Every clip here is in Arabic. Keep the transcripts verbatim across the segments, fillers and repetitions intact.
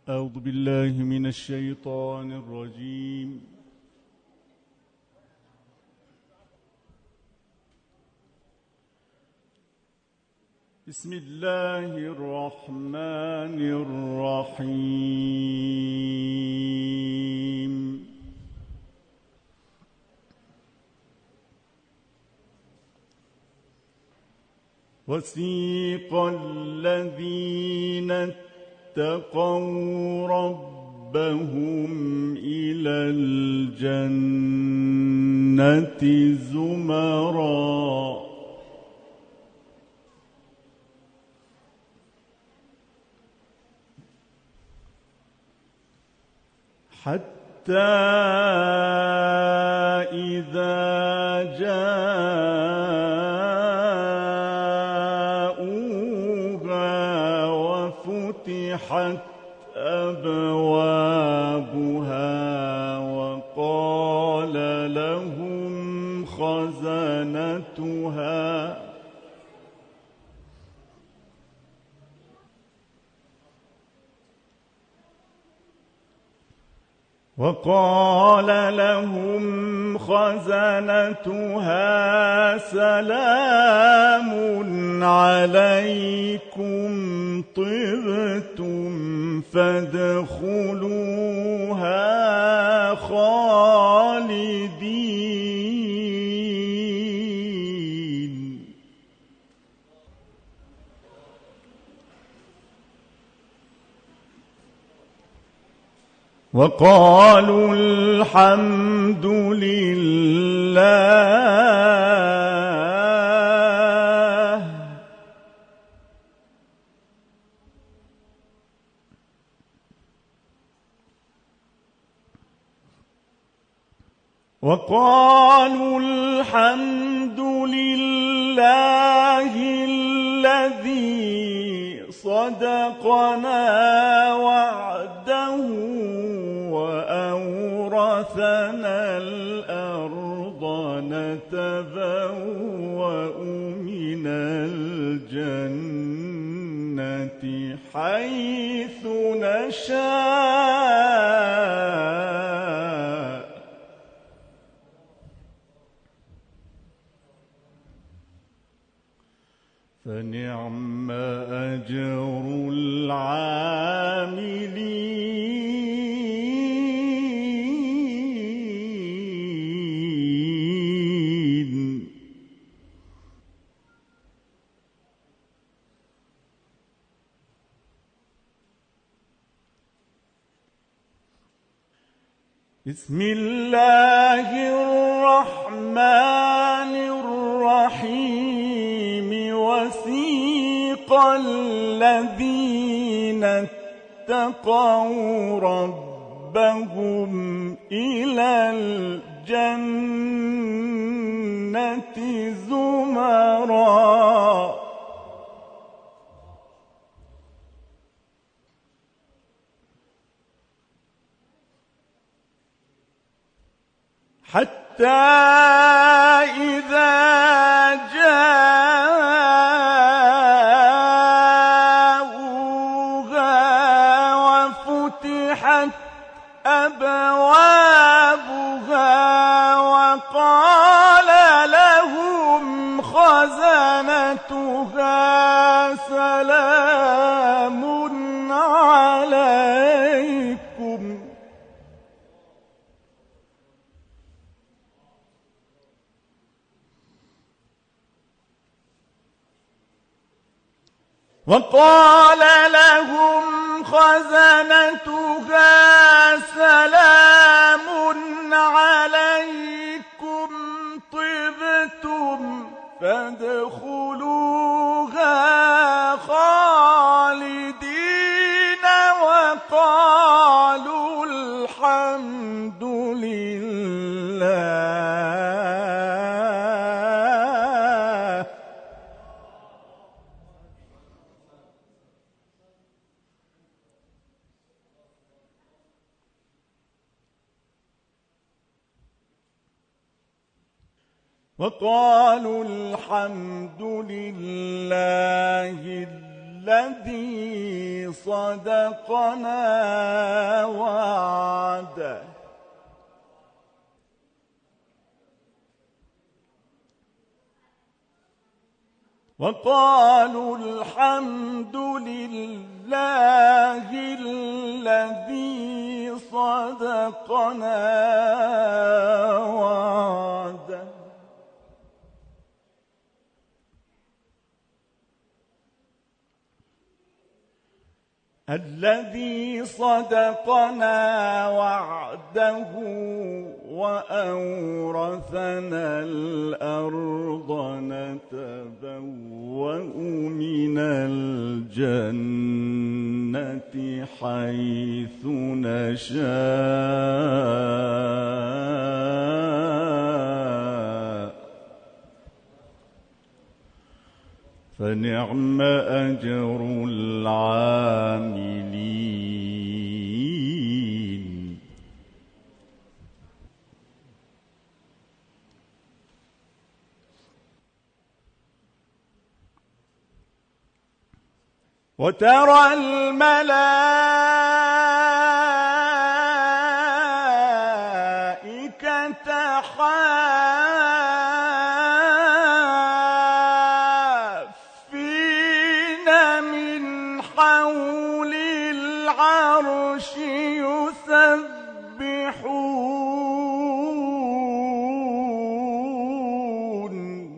أعوذ بالله من الشيطان الرجيم. بسم الله الرحمن الرحيم. وسيق الذين اتقوا ربهم إلى الجنة زمرًا حتى إذا جاءوها وفتحت أبوابها وقال لهم خزنتها وقال لهم خزنتها سلام عليكم طبتم فادخلوها خالدين. وقالوا الحمد لله وقالوا الحمد لله الذي صدقنا وعده وأورثنا الأرض نتبوأ من الجنة حيث نشاء فنعم أجر العاملين. بسم الله الرحمن الرحيم. وسيق الذين اتقوا ربهم إلى الجنة زمرًا حتى إذا جاءوها وفتحت أبوابها وقال لهم خزنتها سلام عليكم وقال لهم خزنتها سلام عليكم طبتم فادخلوها خالدين وقالوا الحمد لله وقالوا الحمد لله الذي صدقنا وعده وقالوا الحمد لله الذي صدقنا وعده الذي صدقنا وعده وأورثنا الأرض نتبوأ من الجنة حيث نشاء فنعم أجر العاملين وترى الملائكة حافين من حول العرش يسبحون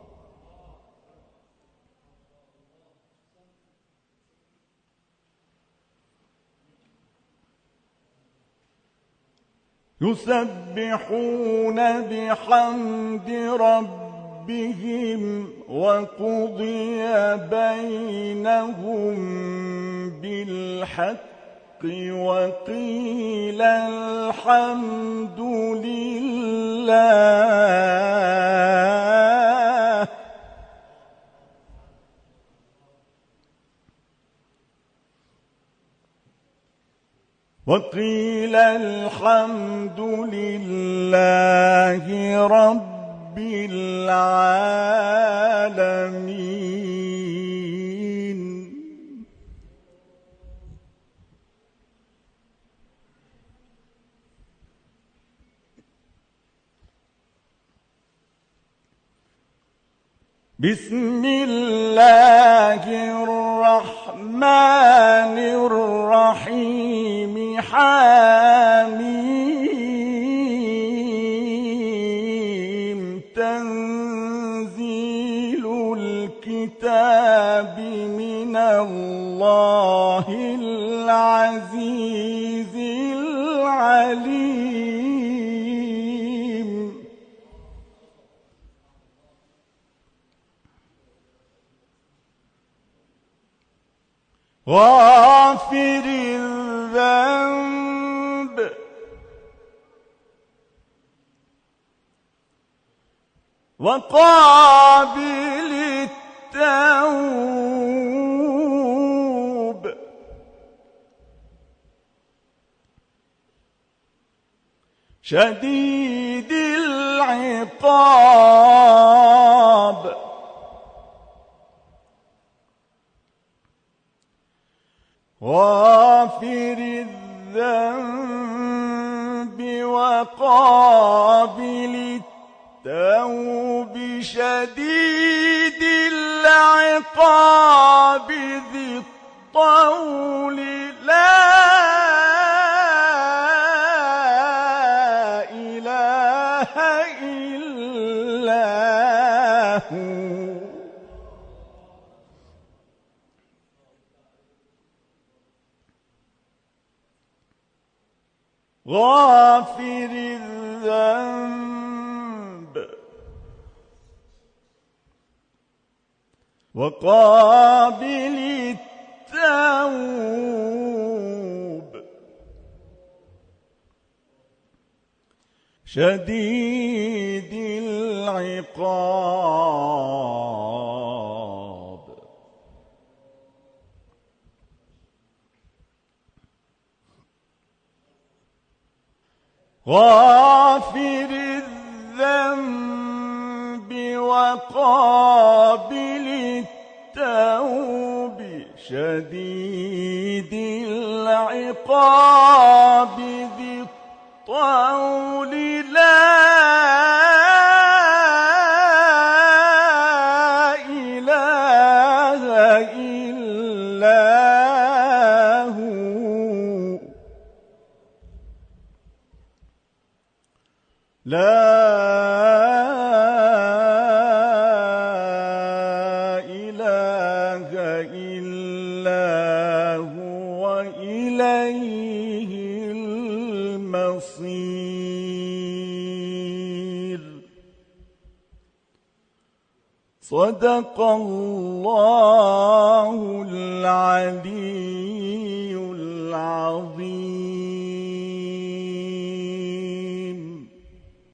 يسبحون بحمد ربهم وقضي بينهم بالحق وقيل الحمد لله وقيل الحمد لله رب العالمين بسم الله الرحمن الرحيم حميم تنزيل الكتاب من الله العزيز العليم غافر الذنب وقابل التوب شديد العقاب غافر الذنب وقابل التوب شديد العقاب ذي الطول لا إله إلا هو غافر الذنب وقابل التوب شديد العقاب غافر الذنب وقابل التوب شديد العقاب ذي الطول لا إله إلا هو لا صدق الله العلي العظيم.